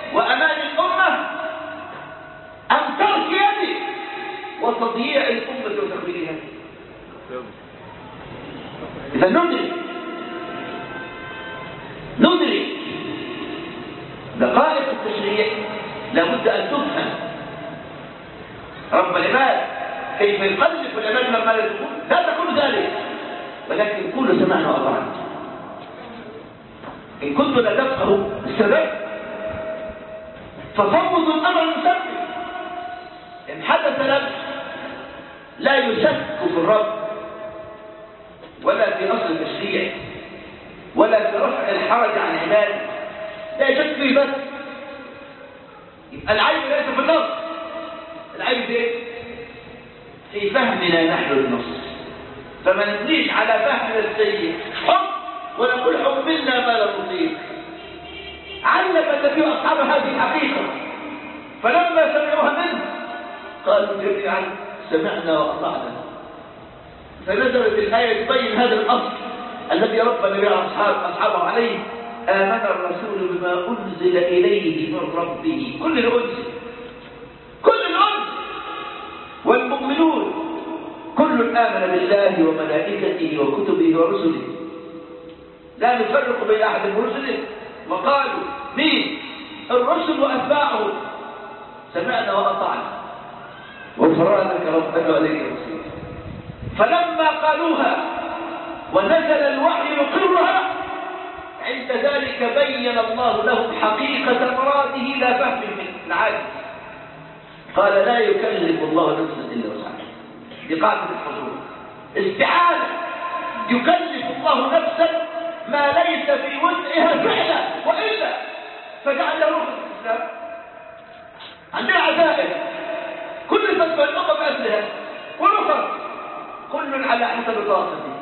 وأمان الأمة أم ترك يده وتضييع الأمة وتخذيلها؟ إذا ندرك دقائق التشريع لابد أن تفهم. رب العباد كيف يقلب العباد لما لا تقول ذلك، ولكن قولوا سمعنا وأطعنا. إن كنت لا تفقه السبب ففوض الأمر المسبب. إن حدث لك لا يشك في الرب ولا في أصل التشريع ولا في رفع الحرج عن عباده، لا يشك فيه بس. العيب ليس في النص، العيب في ايه؟ في فهمنا نحن النص. فما نبنيش على فهمنا السيء حب ونقول حبنا ما لا نطيق. علم النبي أصحاب هذه الحقيقة فلما سمعوها منه قالوا جميعا سمعنا وأطعنا. فنزلت الآية تبين هذا الأصل الذي رب النبي أصحابه عليه: آمن الرسول بما أنزل إليه من ربه. كل الأنزل والمؤمنون كل آمن بالله وملائكته وكتبه ورسله لا نفرق بين أحد من رسله. وقالوا مين؟ الرسل وأتباعهم سمعنا وأطعنا غفرانك ربنا وإليك المصير. فلما قالوها ونزل الوحي يقرها عند ذلك بين الله لهم حقيقة مراده لا فهم من العاجز. قال لا يكلف الله نفسا إلا وسعها. دي قاعدة الحضور استعانة. يكلف الله نفسا ما ليس في وسعها فعلا وإلا فجعل روح الإسلام. عندنا عزائم كل فتوى الأمة بأسلها ونفر كل على حسب طاقته،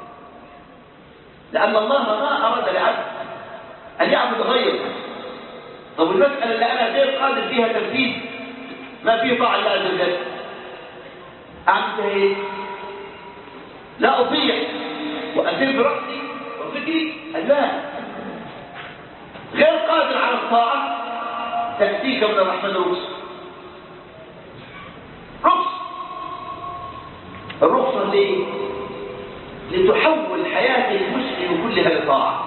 لأن الله ما أراد لعبد أن يعبد غيره. طب المسألة اللي أنا غير قادر فيها تنفيذ ما فيه طاعة الله عز وجل أعمل إيه؟ لا أطيع وأسير برأسي وفكري لا غير قادر على الطاعة تأتيك من الرحمن الرخصة ليه؟ لتحول حياة المسلم كلها لطاعة.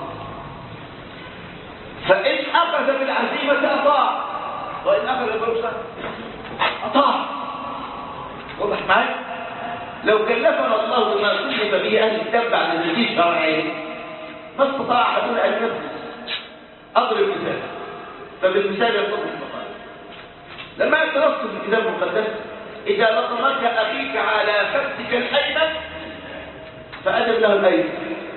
فإن أخذ بالعزيمة أطاع وإن أخذ بالرخصة أطاع. واضح معي؟ لو كلفنا الله بما كلف به أهل الكتاب بعد التنفيذ شرعي ما استطاع أحدنا أن ينفذ. أضرب مثال فبالمثال ينطبق المقال. لما يتنص في الكتاب المقدس: إذا لطمك أخيك على خدك الأيمن فأدب له الأيمن.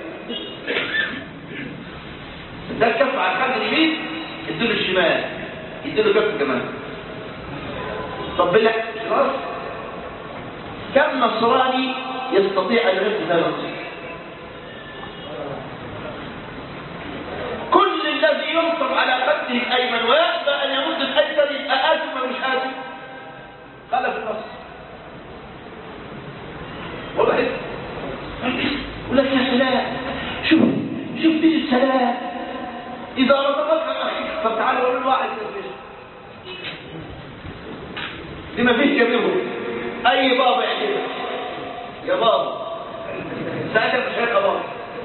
ده الكف على الخد اليمين يديله الشمال يديله كف كمان. طب بالله خلاص كم نصراني يستطيع أن ينفذ هذا النصيحة؟ كل الذي ينصر على خده الأيمن ويأبى أن يمد الأيسر يبقى آثم ولا مش آثم؟ خلف النص. والله يقول لك يا سلام شوف دي السلام إذا رضبك أخيك. طب تعالوا قولوا الواحد دي ما فيش كبيره. أي بابا يعجبك يا بابا ساعتها مش هيبقى بابا.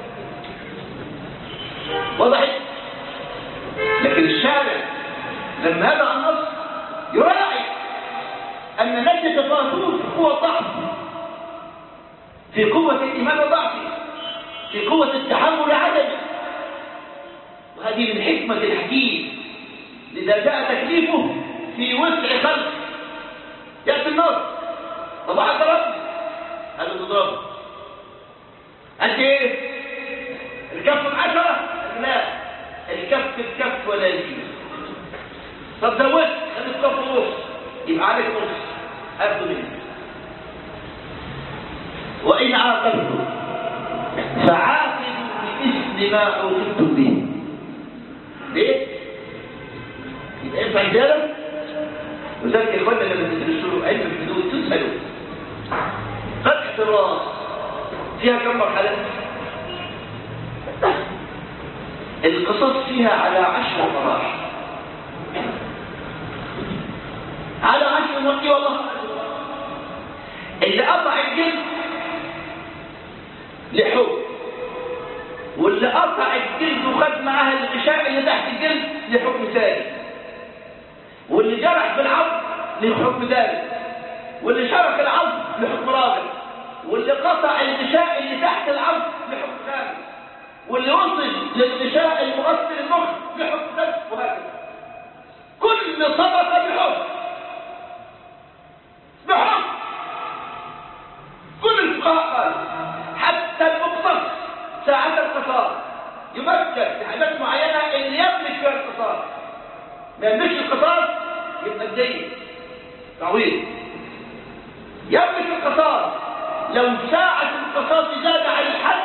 وضحت؟ لكن الشارع لما هذا النص يراعي أن نجد طاغوت في قوة ضعف، في قوة الإيمان وضعفه، في قوة التحمل عدمه. وهذه من حكمة الحكيم. لذا جاء تكليفه في وسع خلق. يأتي النص طبعا ضربني هذا تضربه أنت إيه؟ الكف 10 لا الكف ولا يزيد. طب زودت خلي الكف نص يبقى عليك نص أخذ منه. وإن عاقبتم فعاقبوا بمثل ما عوقبتم به. ليه؟ يبقى ينفع رجاله؟ وذلك إخواننا لما تدرسوا علم الحدود تسألوا فتح الراس فيها كم مرحلة؟ القصص فيها على 10 مراحل. على 10 نوقي والله. اللي قطع الجلد لحب، واللي قطع الجلد وخد معاه الغشاء اللي تحت الجلد لحكم ثالث، واللي جرح بالعظم لحكم ثالث، واللي شرك العظم لحكم رابع، واللي قطع الغشاء اللي تحت العظم لحكم ثالث، واللي وصل للغشاء المغطي المخ لحكم ثالث، وهكذا. كل طبقه بحكم كل الفقهاء قالوا حتى المقتص ساعة القصاص يمكن في حالات معينة اللي يملك فيها القصاص، ما يملكش القصاص يبقى الدين تعويض. يملك القصاص لو ساعة القصاص زاد عن الحد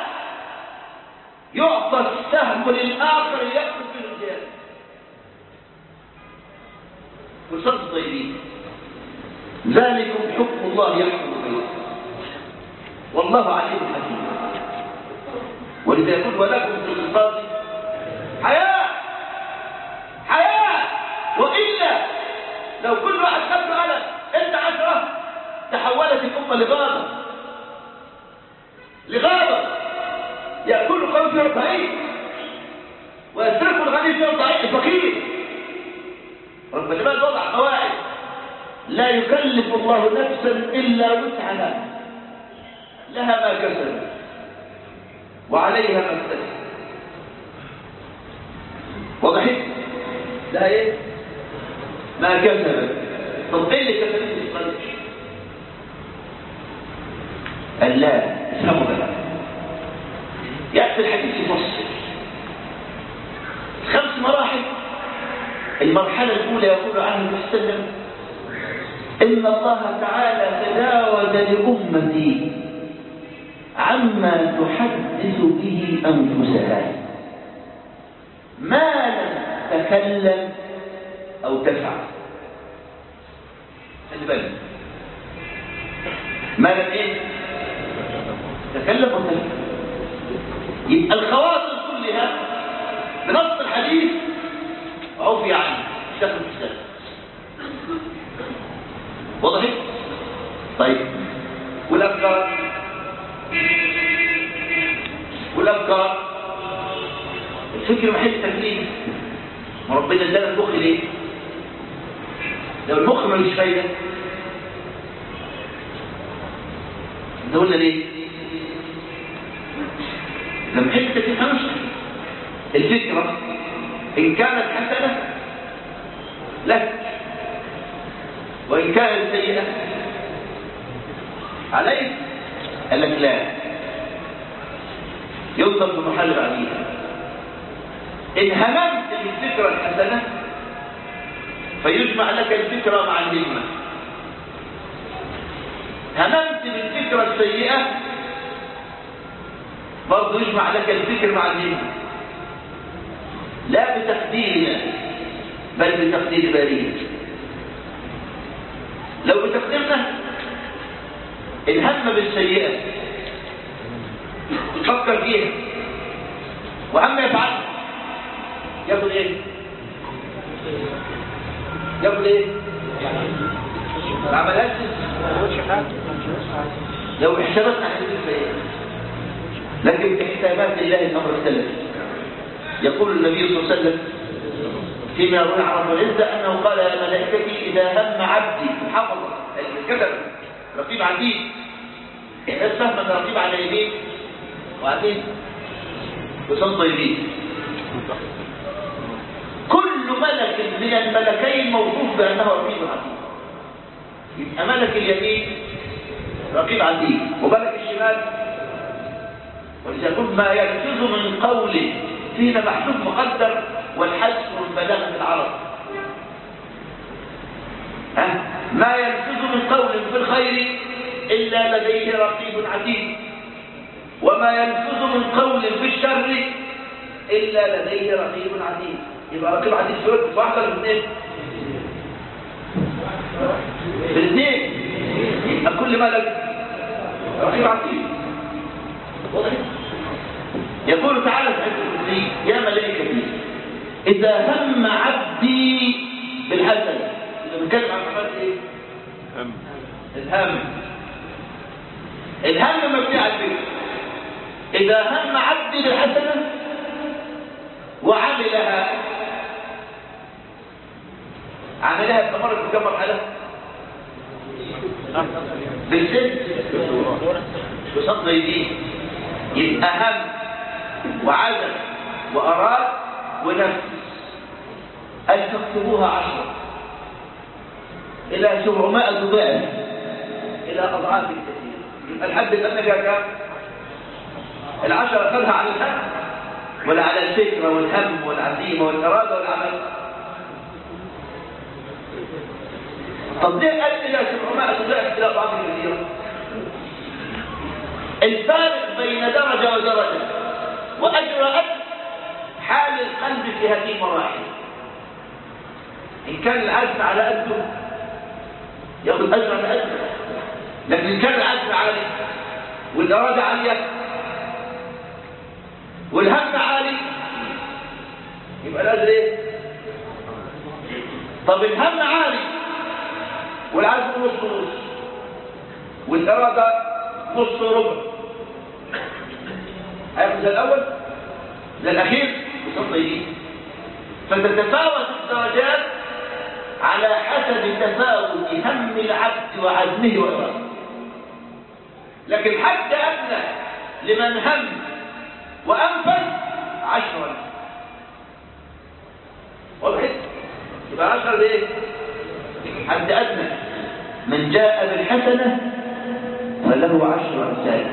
يعطى السهم للآخر يأخذ فيه الزيادة. قصاص الطيبين ذلكم حكم الله يحكم به والله عليم حكيم. ولذا يقول ولكم في القصاص حياة وإلا لو كل واحد خد قلم انت 10 تحولت الأمة لغابة يأكل القوي فيها الضعيف ويسرق الغني فيها الفقير. رب العباد وضع قواعد لا يكلف الله نفسا إلا وسعها لها ما كسبت وعليها ما اكتسبت. وضحت لا ايه ما كسبت. طب ايه اللي كسبت القلب؟ قال لا افهموا بقى. ياتي الحديث يفصل 5 مراحل. المرحله الاولى يقول عنه وسلم ان الله تعالى تجاوز لامتي عما تحدث به أنفسها ما لم تكلم أو تفعل. خلي بالك ما لم ايه تكلم أو تفعل. يبقى الخواطر كلها بنص الحديث عفي عنه شكل السلام. وضحت؟ طيب والأفكار الفكر محل تكليف. وربنا ادانا المخ ليه؟ لو المخ ملوش فايده قلنا ليه؟ ده محل تكليف هنشتغل. الفكره ان كانت حسنه لك وان كانت سيئه عليك. قال لك لا يوصل في محل بعديها. إن هممت بالفكرة الحسنة فيجمع لك الفكرة مع الهمة. هممت بالفكرة السيئة برضو يجمع لك الفكر مع الهمة. لا بتقديرنا بل بتقدير بارئنا. لو بتقديرنا الهم بالسيئة فكر فيها وهم يفعل ياخد ايه؟ ما عملهاش لو احسبتنا حديث السيئة. لكن احسابات الله الامر اختلف. يقول النبي صلى الله عليه وسلم فيما يروي عن رب العزة انه قال يا ملائكتي اذا هم عبدي حفظ الكتب رقيب عتيد. الناس فاهمه ان رقيب على يمين وعتيد وصوت طيبين. كل ملك من الملكين موصوف بانه رقيب عتيد. يبقى ملك اليمين رقيب عتيد وملك الشمال. ولذا كل ما يلفظ من قول فينا محذوف مقدر والحذف البلاغه في العرب. ما يلفظ من قول في الخير إلا لديه رقيب عتيد وما يلفظ من قول في الشر إلا لديه رقيب عتيد. يبقى رقيب عتيد في وقت واحدة ولا اثنين؟ في الاثنين. يبقى كل ملك رقيب عتيد. واضح؟ يقول تعالى في الكرسي يا ملائكتي إذا هم عبدي بالحسن بنتكلم عن مرحلة ايه؟ الهم مبني على الفكر. إذا هم عبدي بالحسنة وعملها استمرت في كم مرحلة؟ بالسن بصدر يدين. يبقى هم وعزم وأراد ونفس أن تكتبوها 10 إلى 700 ضعف إلى أضعاف كثيرة. الحد الأدنى كام؟ 10 أخذها على الهم ولا على الفكرة والهم والعزيمة والإرادة والعمل؟ طب ليه قال إلى 700 ضعف إلى أضعاف كثيرة؟ الفارق بين درجة ودرجة وأجر حال القلب في هذه المراحل. إن كان العزم على قده ياخذ أجر على قده، لكن إن كان العزم عالي والإرادة عالية والهم عالي يبقى الأجر إيه؟ طب الهم عالي والعزم نص والإرادة نص ربع، هياخد زي الأول زي الأخير وصلنا إليه. فتتفاوت الدرجات على حسب تفاوت هم العبد وعزمه وإرادته. لكن حد أدنى لمن هم وأنفذ 10. وضحت؟ يبقى 10 ليه؟ حد أدنى من جاء بالحسنة فله 10 أمثالها.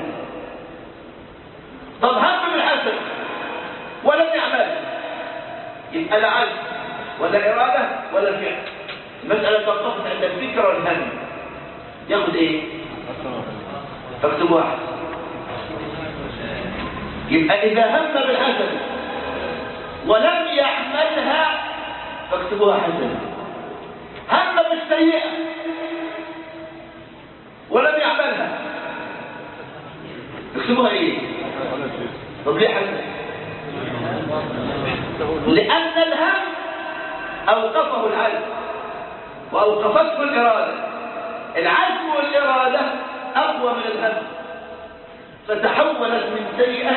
طب هم بالحسنة ولم يعمل يبقى لا عزم ولا إرادة ولا فعل. المسألة توقفت عند الفكرة والهم. ياخد إيه؟ فاكتبوا 1. يبقى إذا هم بالحسنة ولم يعملها فاكتبوها حسنة. هم بالسيئة ولم يعملها اكتبوها ايه؟ طب ليه حسنة؟ لأن الهم أوقفه العزم وأوقفته الإرادة. العزم والإرادة أقوى من الهم فتحولت من سيئة